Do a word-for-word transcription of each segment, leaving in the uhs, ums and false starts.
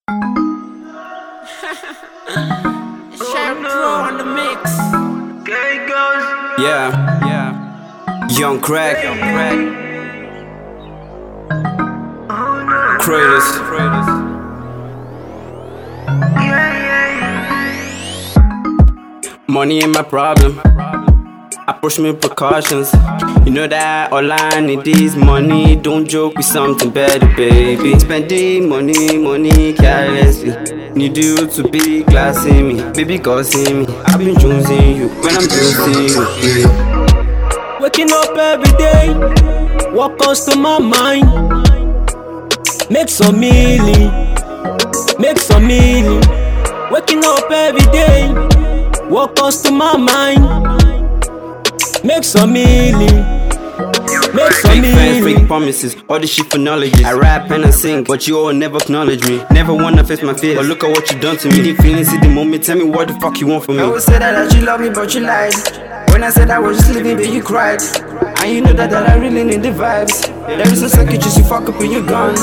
Sharp Pro on the mix. Yeah, yeah. Young Crack, Young Crack. Kratos. Money ain't my problem. I push me with precautions. You know that all I need is money. Don't joke with something better, baby. Spending money, money carelessly. Need you to be classy me, baby, God see me. I've been choosing you when I'm choosing you. Yeah. Waking up every day, what comes to my mind? Make some milli, make some milli. Waking up every day, what comes to my mind? Make some milli, make some Fake fans, milli. fake promises, all this shit for knowledge. I rap and I sing, but you all never acknowledge me. Never wanna face my fears, but look at what you done to me. Deep feelings in the moment, tell me what the fuck you want from me. I always said that, that you love me, but you lied. When I said I was just leaving, but you cried. And you know that, that I really need the vibes. There is no second, just you fuck up and you're gone.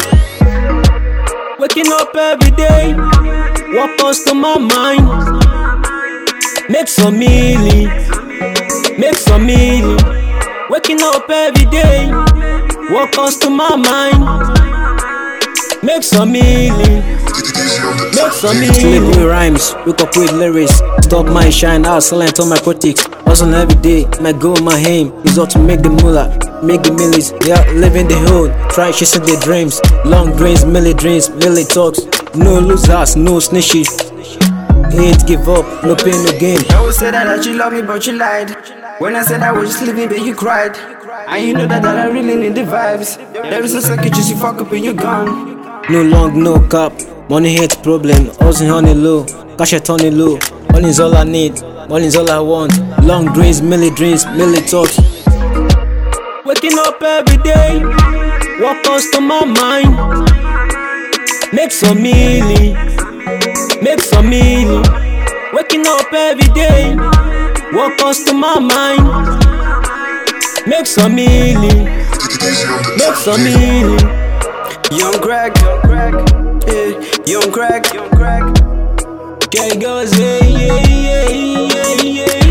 Waking up every day, what comes to my mind? Make some milli, make some milli. Waking up every day, what comes to my mind? Make some milli, make some milli. Sleep with rhymes, wake up with lyrics. Stop my shine, I'll silent on my critics. Hustle every day, my goal, my aim is all to make the moolah, make the millies. Yeah, living the hood, try chasing their dreams. Long dreams, milli dreams, milli talks. No losers, no snitches. Hate, give up, no pain, no gain. I always said that, that you love me, but you lied. When I said I was just leaving, but you cried. And you know that, that I really need the vibes. There is no second, just you fuck up and you're gone. No long, no cap. Money hate problem. Hustling on the low, cash it on the low. Money is all I need, money is all I want. Long dreams, milli dreams, milli talks. Waking up every day, what comes to my mind? Make some milli, make some milli. Waking up every day, what comes to my mind? Make some milli, make some milli. Young Crack, Young Crack, yeah. Young Crack, Young Crack. Okay, goes, yeah, yeah, yeah, yeah, yeah.